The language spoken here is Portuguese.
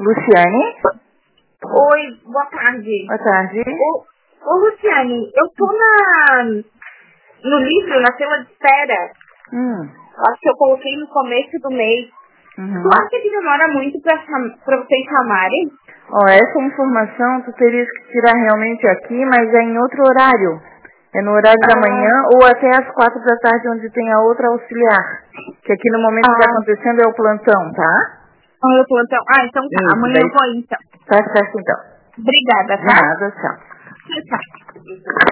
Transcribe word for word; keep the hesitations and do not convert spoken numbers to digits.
Luciane? Oi, boa tarde. Boa tarde. Ô, ô Luciane, eu tô na, no livro, na fila de espera. Hum. Acho que eu coloquei no começo do mês. Uhum. Tu acha que demora muito pra, cham- pra vocês chamarem? Ó, essa informação tu terias que tirar realmente aqui, mas é em outro horário. É no horário da Ah. manhã ou até às quatro da tarde, onde tem a outra auxiliar. Que aqui no momento que Ah. está acontecendo é o plantão, tá? Ah, eu tô, então. Ah, então tá. Isso, Amanhã daí... eu vou ir, então. Tá certo então. Obrigada, De tá? nada, tchau. Tchau.